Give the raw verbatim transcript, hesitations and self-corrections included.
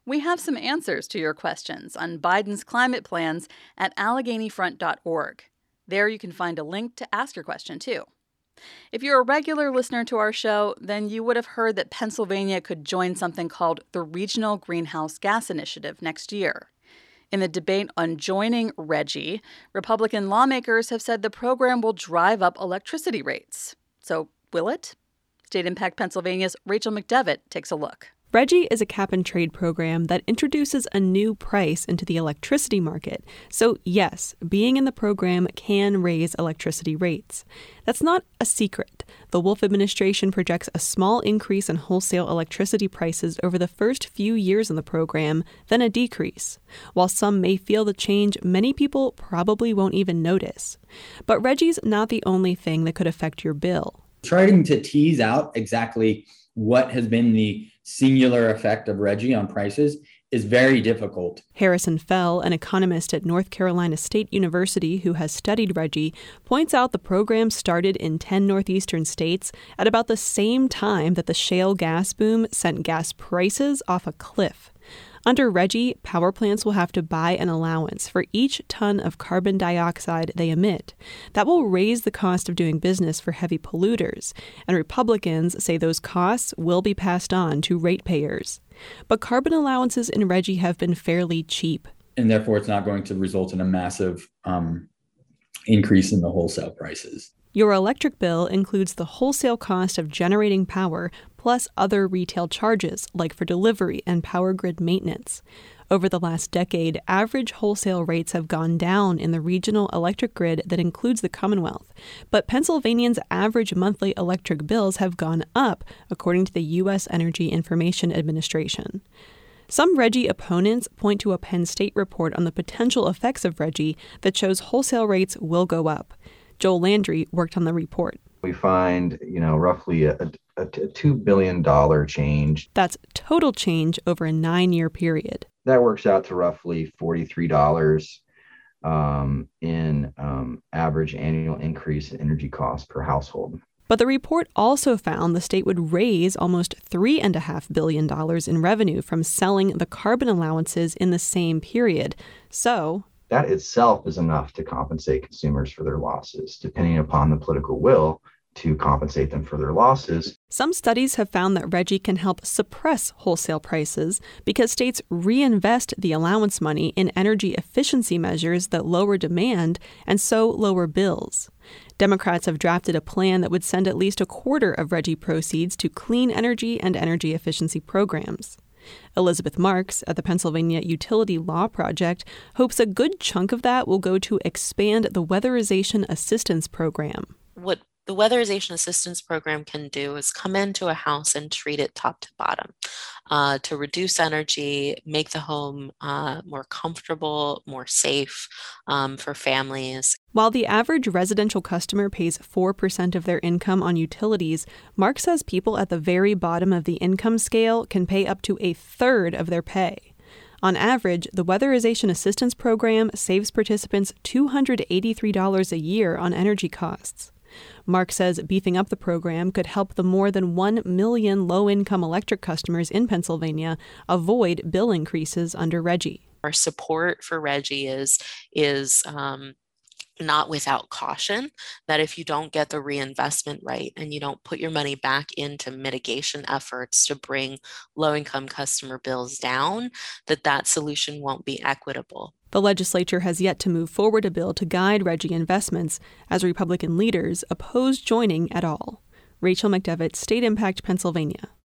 We have some answers to your questions on Biden's climate plans at Allegheny Front dot org. There you can find a link to ask your question, too. If you're a regular listener to our show, then you would have heard that Pennsylvania could join something called the Regional Greenhouse Gas Initiative next year. In the debate on joining RGGI, Republican lawmakers have said the program will drive up electricity rates. So, will it? State Impact Pennsylvania's Rachel McDevitt takes a look. RGGI is a cap-and-trade program that introduces a new price into the electricity market. So, yes, being in the program can raise electricity rates. That's not a secret. The Wolf administration projects a small increase in wholesale electricity prices over the first few years in the program, then a decrease. While some may feel the change, many people probably won't even notice. But RGGI's not the only thing that could affect your bill. Trying to tease out exactly what has been the singular effect of RGGI on prices is very difficult. Harrison Fell, an economist at North Carolina State University who has studied RGGI, points out the program started in ten northeastern states at about the same time that the shale gas boom sent gas prices off a cliff. Under RGGI, power plants will have to buy an allowance for each ton of carbon dioxide they emit. That will raise the cost of doing business for heavy polluters, and Republicans say those costs will be passed on to ratepayers. But carbon allowances in RGGI have been fairly cheap. And therefore, it's not going to result in a massive um, increase in the wholesale prices. Your electric bill includes the wholesale cost of generating power plus other retail charges, like for delivery and power grid maintenance. Over the last decade, average wholesale rates have gone down in the regional electric grid that includes the Commonwealth. But Pennsylvanians' average monthly electric bills have gone up, according to the U S Energy Information Administration. Some RGGI opponents point to a Penn State report on the potential effects of RGGI that shows wholesale rates will go up. Joel Landry worked on the report. We find, you know, roughly a, a, a two billion dollars change. That's total change over a nine-year period. That works out to roughly forty-three dollars um, in um, average annual increase in energy costs per household. But the report also found the state would raise almost three point five billion dollars in revenue from selling the carbon allowances in the same period. So that itself is enough to compensate consumers for their losses, depending upon the political will to compensate them for their losses. Some studies have found that RGGI can help suppress wholesale prices because states reinvest the allowance money in energy efficiency measures that lower demand and so lower bills. Democrats have drafted a plan that would send at least a quarter of RGGI proceeds to clean energy and energy efficiency programs. Elizabeth Marks at the Pennsylvania Utility Law Project hopes a good chunk of that will go to expand the Weatherization Assistance Program. What the Weatherization Assistance Program can do is come into a house and treat it top to bottom uh, to reduce energy, make the home uh, more comfortable, more safe um, for families. While the average residential customer pays four percent of their income on utilities, Mark says people at the very bottom of the income scale can pay up to a third of their pay. On average, the Weatherization Assistance Program saves participants two hundred eighty-three dollars a year on energy costs. Mark says beefing up the program could help the more than one million low-income electric customers in Pennsylvania avoid bill increases under RGGI. Our support for RGGI is, is um, not without caution, that if you don't get the reinvestment right and you don't put your money back into mitigation efforts to bring low-income customer bills down, that that solution won't be equitable. The legislature has yet to move forward a bill to guide RGGI investments, as Republican leaders oppose joining at all. Rachel McDevitt, State Impact, Pennsylvania.